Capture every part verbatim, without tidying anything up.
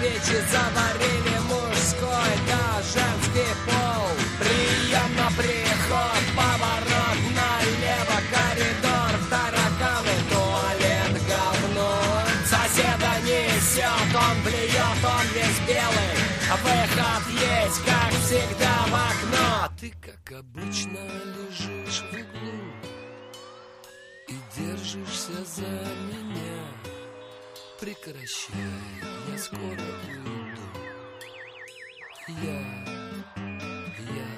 свечи заварили мужской да женский пол. Прием на приход, поворот налево, коридор, тараканы, туалет, говно. Соседа несет, он блюет, он весь белый. Выход есть, как всегда, в окно. Ты, как обычно, лежишь в углу и держишься за меня. Прекращай, я скоро уйду. Я, я.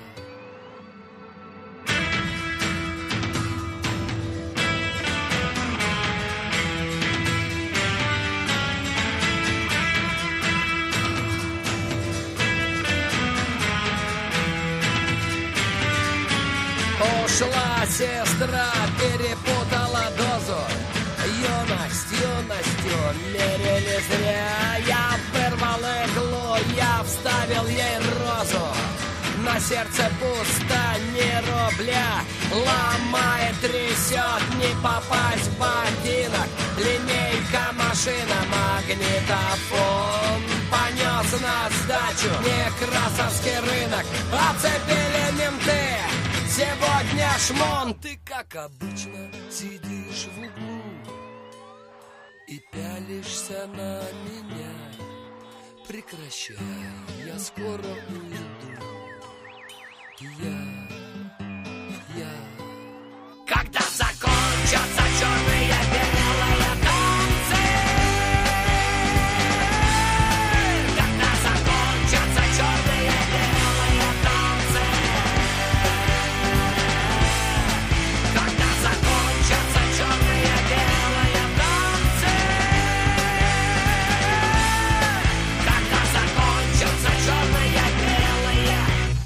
Ушла сестра, перепутала дозу. Юность, юностью мерили зря. Я вырвал иглу, я вставил ей розу. На сердце пусто, ни рубля. Ломает, трясет, не попасть в ботинок. Линейка, машина, магнитофон. Понес на сдачу Некрасовский рынок. Оцепили менты. Сегодня шмон. Ты, как обычно, сидишь в углу и пялишься на меня. Прекращай, я скоро уйду. Я, я. Когда закончатся черные белые танцы, когда закончатся черные белые танцы, когда закончатся черные белые танцы, когда закончатся черные белые.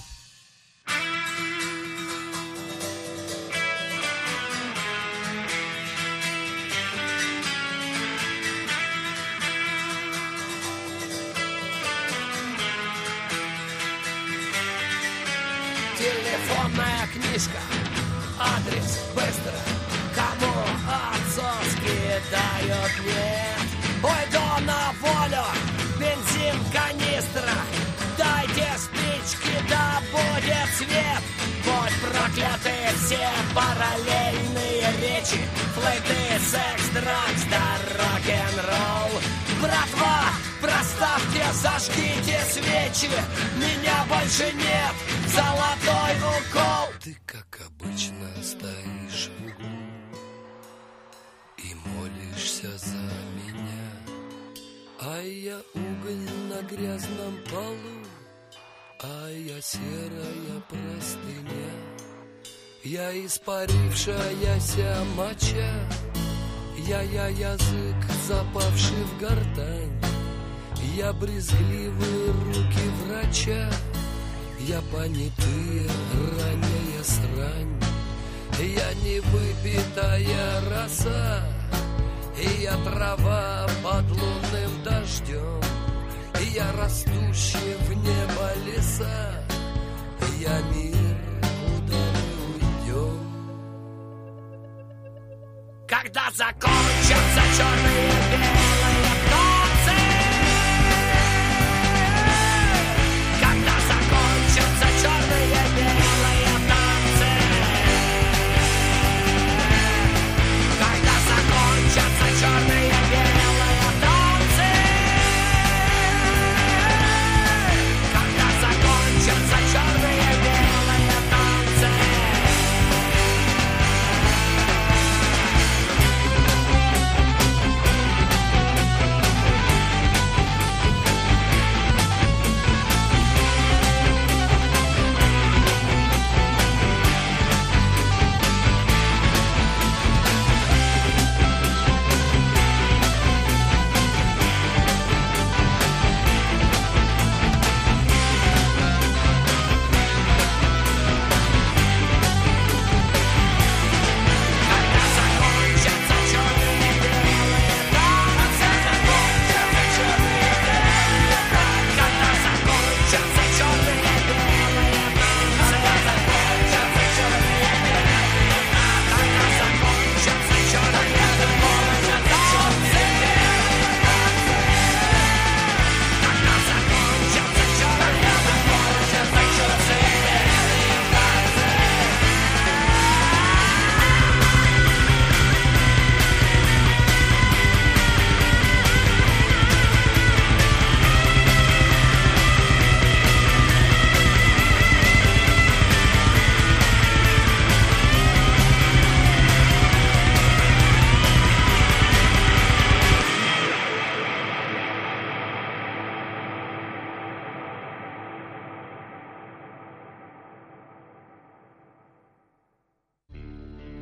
Телефонная книжка, адрес быстро. Кому отцовские дают, нет. Уйду на волю, бензин, канистра. Дайте спички, да будет свет. Будь прокляты все параллельные речи. Флейты, секс, дракс, да рок-н-ролл. Братва, проставьте, зажгите свечи. Меня больше нет, золотой укол. Ты, как обычно, стоишь в углу и молишься за меня. А я уголь на грязном полу, а я серая простыня. Я испарившаяся моча, я-я язык, запавший в гортань. Я брезгливые руки врача, я понятые ранняя срань. Я невыпитая роса, я трава под лунным дождем. Я растущие в небо леса, я мир, куда мы уйдем. Когда закончатся черные белые